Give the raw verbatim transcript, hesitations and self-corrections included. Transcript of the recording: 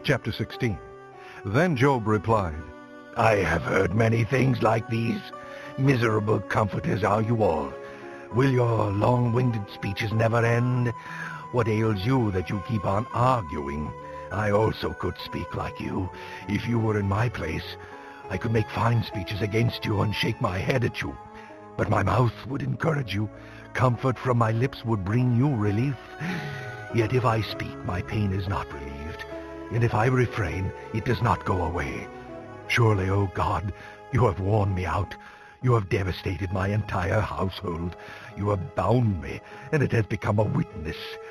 Chapter sixteen. Then Job replied, I have heard many things like these. Miserable comforters are you all. Will your long-winded speeches never end? What ails you that you keep on arguing? I also could speak like you. If you were in my place, I could make fine speeches against you and shake my head at you. But my mouth would encourage you. Comfort from my lips would bring you relief. Yet if I speak, my pain is not relieved. And if I refrain, it does not go away. Surely, O God, you have worn me out. You have devastated my entire household. You have bound me, and it has become a witness